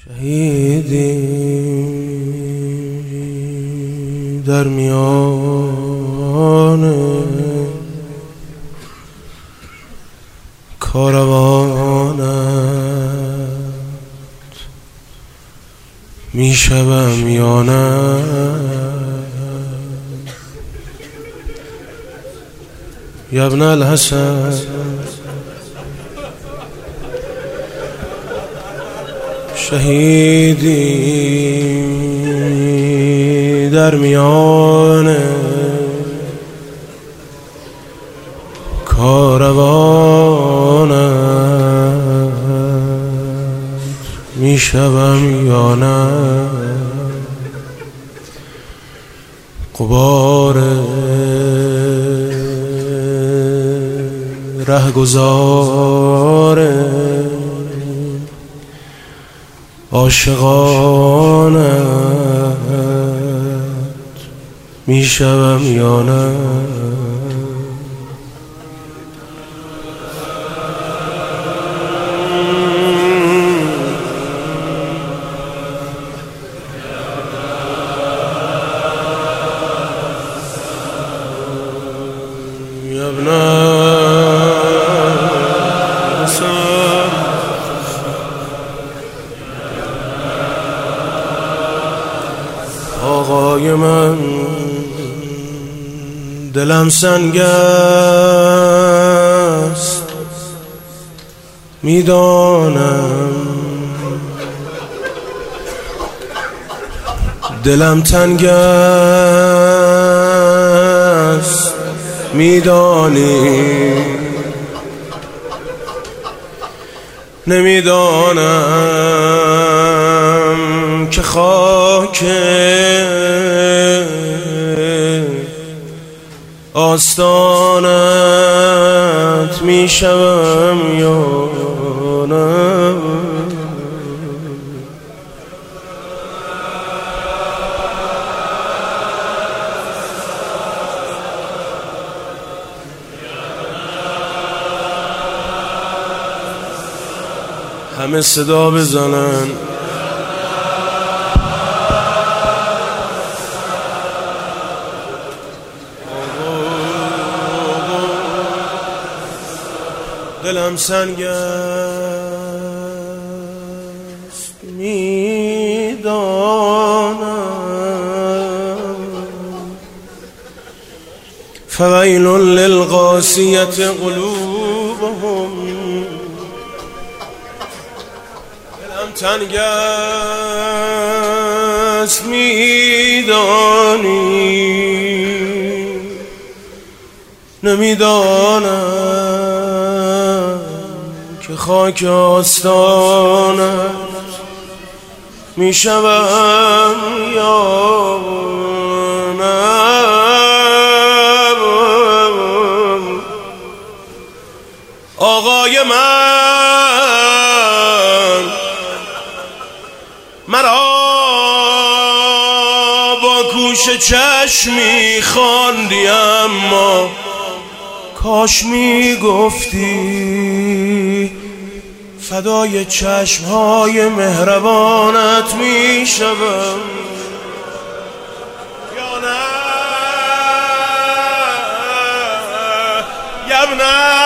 شهیدی در میان کاروانت میشوم یا نه؟ یا ابن الحسن شهیدی در میان کاروانت میشوم یا نه؟ غبار رهگذار عاشقانت میشوم یا نه؟ آقای من دلم سنگ است میدانم، دلم تنگ است میدانی، نمیدانم که خاک آستانت میشوم یا نه؟ همه صدا بزنن. دلم سنگ است میدانم، فویل للقاسیة قلوبهم. دلم تنگ است میدانی، نمیدانم که خاک آستانت میشوم یا نه؟ آقای من مرا با گوش چشمی خواندی، اما کاش میگفتی فدای چشمهای مهربانت میشوم یا نه؟ یا ابن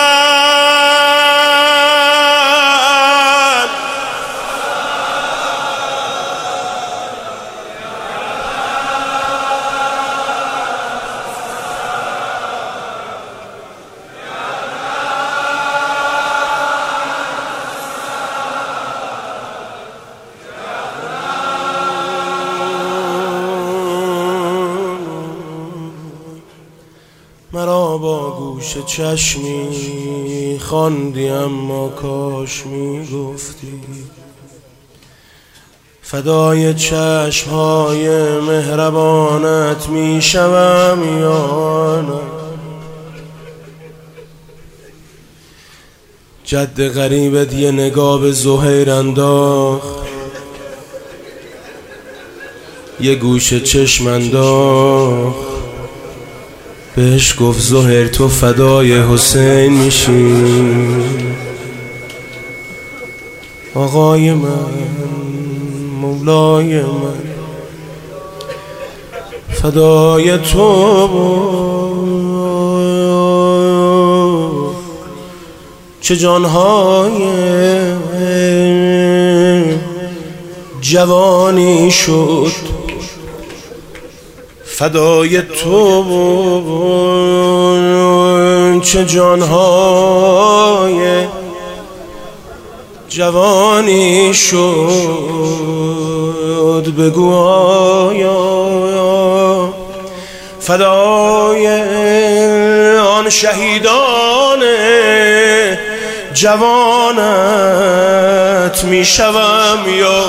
مرا با گوش چشمی خواندی، اما کاش میگفتی فدای چشمهای مهربانت میشوم یا نه؟ جد غریبت یه نگاه به زهیر انداخت، یه گوش چشم انداخت، بهش گفت زهیر تو فدای حسین میشی. آقای من مولای من فدای تو. چه جانهای جوانی شد فدای تو، چه جانهای جوانی شد، بگو آیا فدای آن شهیدان جوانت می شوم یا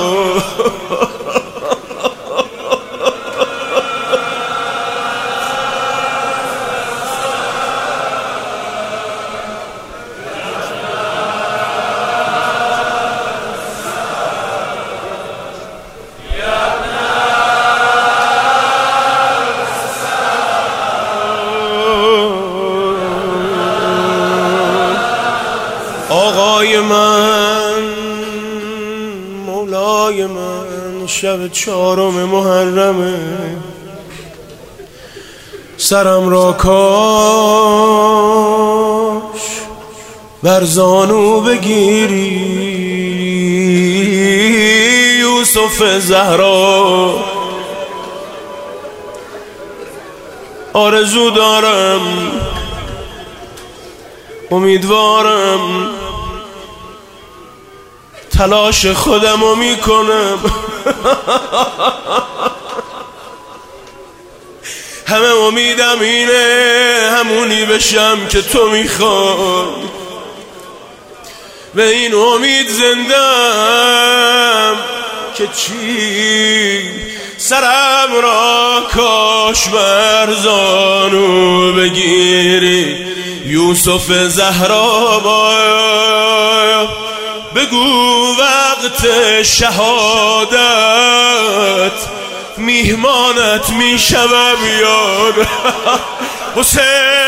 آقای من مولای من شب 4 محرمه، سرم را کاش بر زانو بگیری یوسف زهرا. آرزو دارم امیدوارم تلاش خودمو میکنم همه امیدم اینه همونی بشم که تو میخوای، به این امید زندم که چی سرم را کاش بر زانو بگیری یوسف زهرا. بگو وقت شهادت میهمانت میشوم یار حسین.